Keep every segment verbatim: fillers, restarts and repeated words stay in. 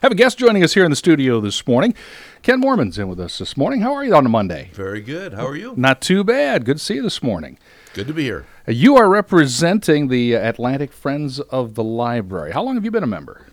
Have a guest joining us here in the studio this morning. Ken Moorman's in with us this morning. How are you on a Monday? Very good. How are you? Not too bad. Good to see you this morning. Good to be here. You are representing the Atlantic Friends of the Library. How long have you been a member?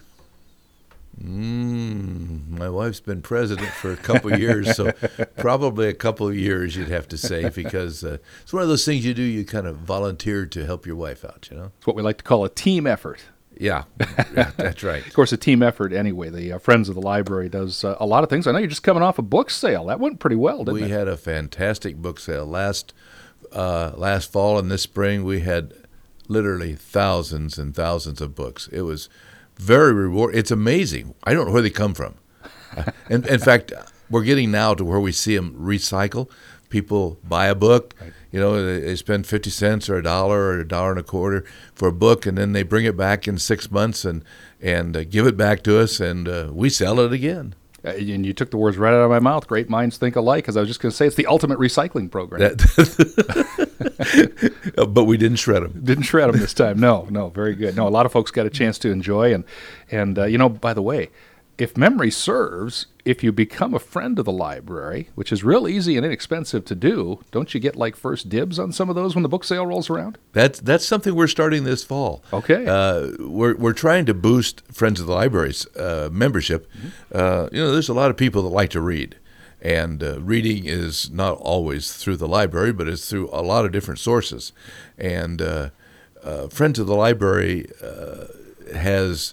Mm, my wife's been president for a couple of years, so probably a couple of years you'd have to say, because uh, it's one of those things you do, you kind of volunteer to help your wife out, you know? It's what we like to call a team effort. Yeah, yeah, that's right. Of course, a team effort anyway. The uh, Friends of the Library does uh, a lot of things. I know you're just coming off a book sale. That went pretty well, didn't we it? We had a fantastic book sale. Last uh, last fall and this spring, we had literally thousands and thousands of books. It was very rewarding. It's amazing. I don't know where they come from. in, in fact, we're getting now to where we see them recycle. People buy a book, right. you know, they, they spend fifty cents or a dollar or a dollar and a quarter for a book, and then they bring it back in six months and, and uh, give it back to us, and uh, we sell it again. Uh, and you took the words right out of my mouth. Great minds think alike, because I was just going to say it's the ultimate recycling program. That, but we didn't shred them. Didn't shred them this time. No, no, very good. No, a lot of folks got a chance to enjoy. And, and uh, you know, by the way, if memory serves, if you become a friend of the library, which is real easy and inexpensive to do, don't you get like first dibs on some of those when the book sale rolls around? That's that's something we're starting this fall. Okay. Uh, we're we're trying to boost Friends of the Library's uh, membership. Mm-hmm. Uh, you know, there's a lot of people that like to read, and uh, reading is not always through the library, but it's through a lot of different sources. And uh, uh, Friends of the Library uh, has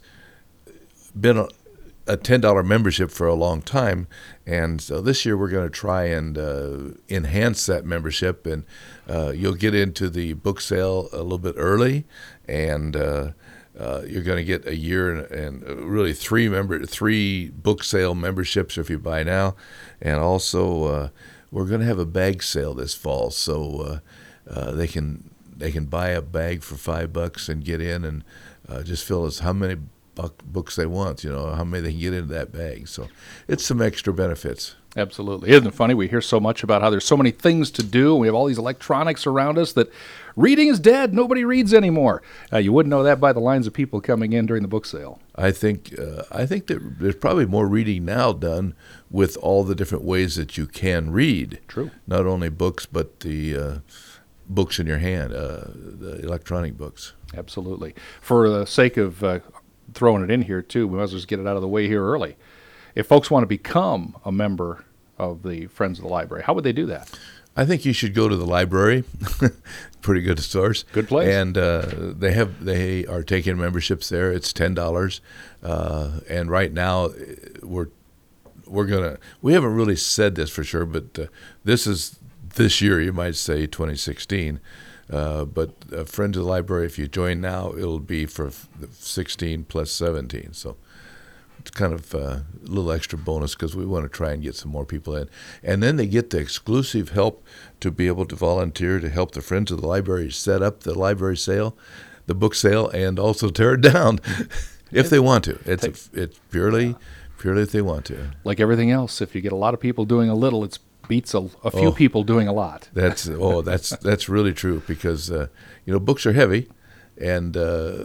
been a a ten dollar membership for a long time, and so this year we're going to try and uh, enhance that membership, and uh, you'll get into the book sale a little bit early, and uh, uh, you're going to get a year and, and really three member three book sale memberships if you buy now, and also uh, we're going to have a bag sale this fall, so uh, uh, they can they can buy a bag for five bucks and get in and uh, just fill us how many books they want, you know, how many they can get into that bag. So it's some extra benefits. Absolutely. Isn't it funny? We hear so much about how there's so many things to do. We have all these electronics around us that reading is dead. Nobody reads anymore. Uh, you wouldn't know that by the lines of people coming in during the book sale. I think uh, I think that there's probably more reading now done with all the different ways that you can read. True. Not only books, but the uh, books in your hand, uh, the electronic books. Absolutely. For the sake of uh, throwing it in here too, we might as well just get it out of the way here early. If folks want to become a member of the Friends of the Library, how would they do that? I think you should go to the library. Pretty good source. Good place. And uh, they have they are taking memberships there. It's ten dollars, uh, and right now we're we're gonna we haven't really said this for sure, but uh, this is this year, you might say twenty sixteen. Uh, but uh, Friends of the Library, if you join now, it'll be for sixteen plus seventeen. So it's kind of uh, a little extra bonus because we want to try and get some more people in. And then they get the exclusive help to be able to volunteer to help the Friends of the Library set up the library sale, the book sale, and also tear it down if they want to. It's a, it's purely, purely if they want to. Like everything else, if you get a lot of people doing a little, it's beats a, a few oh, people doing a lot. That's oh, that's that's really true because uh, you know books are heavy, and uh,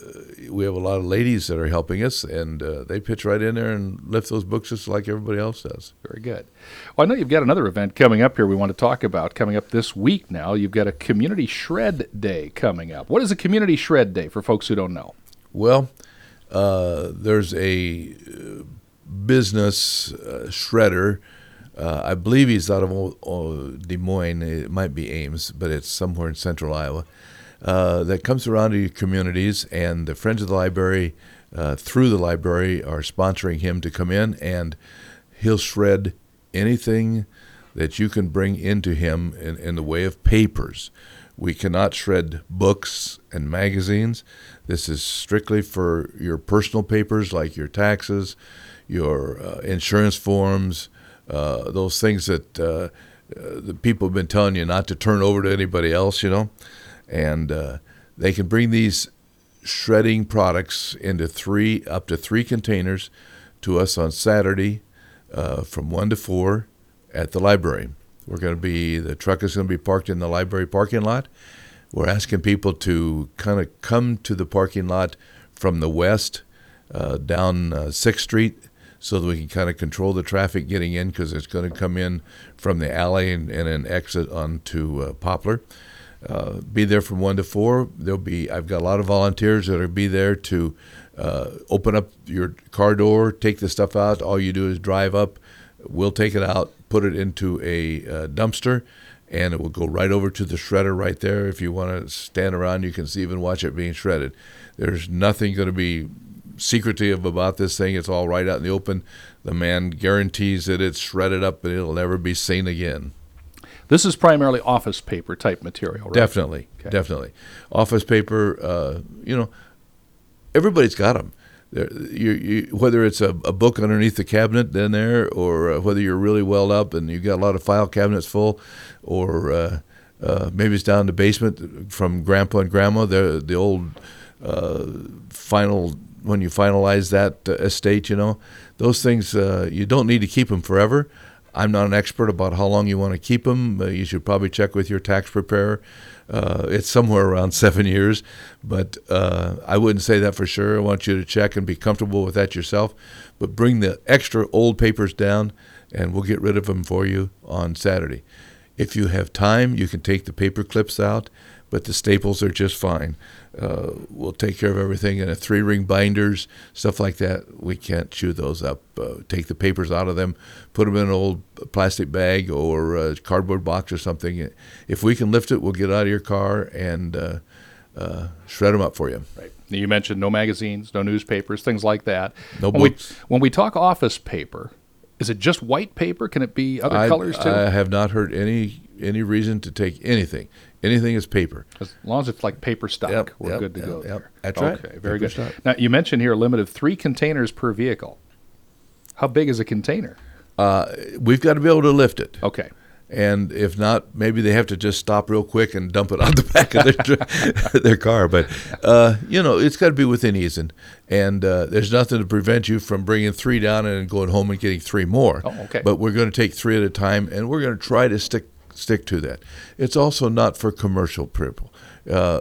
we have a lot of ladies that are helping us, and uh, they pitch right in there and lift those books just like everybody else does. Very good. Well, I know you've got another event coming up here we want to talk about coming up this week. Now you've got a Community Shred Day coming up. What is a Community Shred Day for folks who don't know? Well, uh, there's a business uh, shredder. Uh, I believe he's out of o- o- Des Moines. It might be Ames, but it's somewhere in central Iowa. Uh, that comes around to your communities, and the Friends of the Library, uh, through the library, are sponsoring him to come in, and he'll shred anything that you can bring into him in, in the way of papers. We cannot shred books and magazines. This is strictly for your personal papers like your taxes, your uh, insurance forms, Uh, those things that uh, uh, the people have been telling you not to turn over to anybody else, you know. And uh, they can bring these shredding products into three, up to three containers to us on Saturday uh, from one to four at the library. We're going to be, the truck is going to be parked in the library parking lot. We're asking people to kind of come to the parking lot from the west uh, down uh, sixth Street so that we can kind of control the traffic getting in, because it's going to come in from the alley and, and an exit onto uh, Poplar. Uh, be there from one to four. There'll be I've got a lot of volunteers that'll be there to uh, open up your car door, take the stuff out. All you do is drive up. We'll take it out, put it into a uh, dumpster, and it will go right over to the shredder right there. If you want to stand around, you can see, even watch it being shredded. There's nothing going to be secretive about this thing. It's all right out in the open. The man guarantees that it's shredded up and it'll never be seen again. This is primarily office paper type material, right? Definitely, okay. definitely. Office paper, uh, you know, everybody's got them. There, you, you, whether it's a, a book underneath the cabinet in there, or uh, whether you're really welled up and you've got a lot of file cabinets full, or uh, uh, maybe it's down in the basement from Grandpa and Grandma, the the old uh, final, when you finalize that uh, estate, you know, those things, uh, you don't need to keep them forever. I'm not an expert about how long you want to keep them. Uh, you should probably check with your tax preparer. Uh, it's somewhere around seven years, but uh, I wouldn't say that for sure. I want you to check and be comfortable with that yourself. But bring the extra old papers down, and we'll get rid of them for you on Saturday. If you have time, you can take the paper clips out, but the staples are just fine. Uh, we'll take care of everything. And a three-ring binders, stuff like that, we can't chew those up. Uh, take the papers out of them, put them in an old plastic bag or a cardboard box or something. If we can lift it, we'll get out of your car and uh, uh, shred them up for you. Right. You mentioned no magazines, no newspapers, things like that. No when books. We, when we talk office paper, is it just white paper? Can it be other I, colors too? I have not heard any any reason to take anything. Anything is paper. As long as it's like paper stock, Yep, we're yep, good to yep, go yep. there. That's okay, right. Okay, very Paper good. stock. Now, you mentioned here a limit of three containers per vehicle. How big is a container? Uh, we've got to be able to lift it. Okay. And if not, maybe they have to just stop real quick and dump it on the back of their their car. But, uh, you know, it's got to be within easy. And uh, there's nothing to prevent you from bringing three down and going home and getting three more. Oh, okay. But we're going to take three at a time, and we're going to try to stick stick to that. It's also not for commercial people. Uh,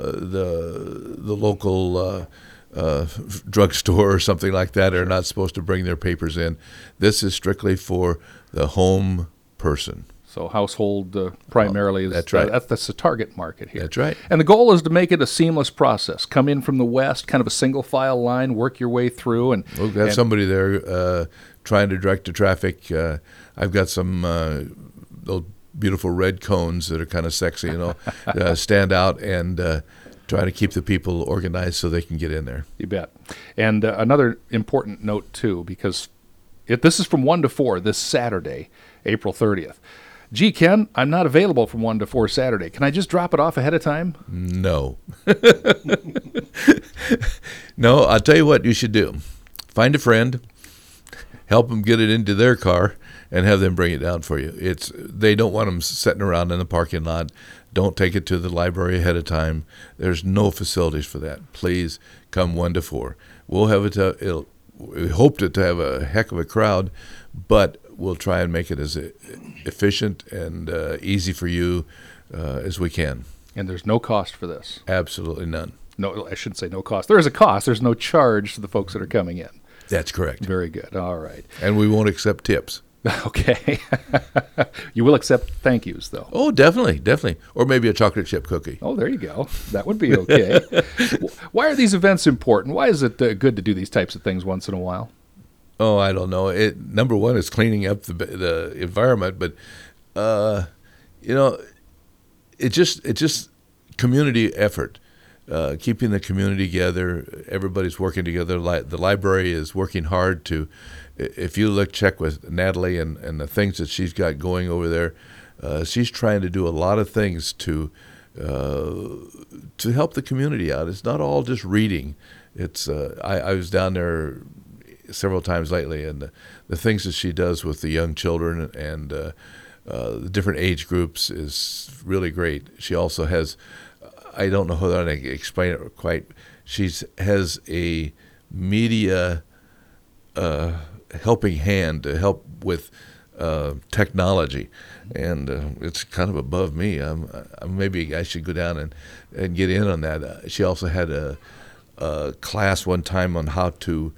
the the local uh, uh, drugstore or something like that are not supposed to bring their papers in. This is strictly for the home person. So household uh, primarily is that's right. uh, that's, that's the target market here. That's right. And the goal is to make it a seamless process. Come in from the west, kind of a single file line, work your way through, and we've got and, somebody there uh, trying to direct the traffic. Uh, I've got some uh, those beautiful red cones that are kind of sexy, you know, uh, stand out and uh, try to keep the people organized so they can get in there. You bet. And uh, another important note too, because if this is from one to four this Saturday, April thirtieth. Gee, Ken, I'm not available from one to four Saturday. Can I just drop it off ahead of time? No. No, I'll tell you what you should do. Find a friend, help them get it into their car, and have them bring it down for you. It's They don't want them sitting around in the parking lot. Don't take it to the library ahead of time. There's no facilities for that. Please come one to four. We'll have it. To, it'll, we hoped it to have a heck of a crowd, but we'll try and make it as efficient and uh, easy for you uh, as we can. And there's no cost for this. Absolutely none. No, I shouldn't say no cost. There is a cost. There's no charge to the folks that are coming in. That's correct. Very good. All right. And we won't accept tips. Okay. You will accept thank yous, though. Oh, definitely, definitely. Or maybe a chocolate chip cookie. Oh, there you go. That would be okay. Why are these events important? Why is it uh, good to do these types of things once in a while? Oh, I don't know. It number one is cleaning up the the environment, but uh, you know, it just it just community effort, uh, keeping the community together. Everybody's working together. Li- the library is working hard to. If you look, check with Natalie and, and the things that she's got going over there, uh, she's trying to do a lot of things to uh, to help the community out. It's not all just reading. It's uh, I, I was down there several times lately, and the, the things that she does with the young children and uh, uh, the different age groups is really great. She also has, I don't know how to explain it quite, she has a media uh, helping hand to help with uh, technology, and uh, it's kind of above me. I'm, I'm, maybe I should go down and, and get in on that. Uh, she also had a, a class one time on how to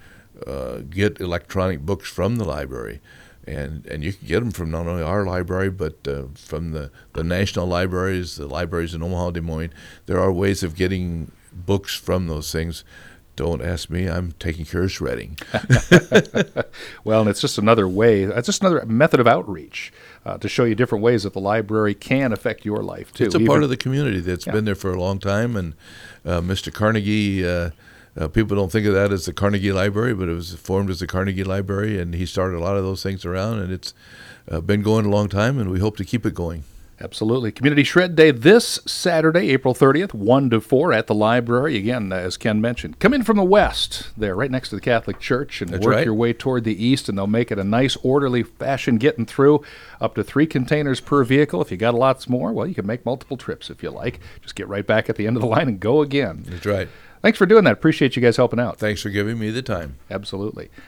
uh, get electronic books from the library. And and you can get them from not only our library, but uh, from the, the national libraries, the libraries in Omaha, Des Moines. There are ways of getting books from those things. Don't ask me. I'm taking care of shredding. Well, and it's just another way, it's just another method of outreach uh, to show you different ways that the library can affect your life, too. It's a Even, part of the community that's yeah. been there for a long time. And uh, Mister Carnegie, uh, uh, people don't think of that as the Carnegie Library, but it was formed as the Carnegie Library, and he started a lot of those things around, and it's uh, been going a long time, and we hope to keep it going. Absolutely. Community Shred Day this Saturday, April thirtieth, one to four at the library. Again, as Ken mentioned, come in from the west there, right next to the Catholic Church, and That's work right. your way toward the east, and they'll make it a nice, orderly fashion getting through. Up to three containers per vehicle. If you got lots more, well, you can make multiple trips if you like. Just get right back at the end of the line and go again. That's right. Thanks for doing that. Appreciate you guys helping out. Thanks for giving me the time. Absolutely.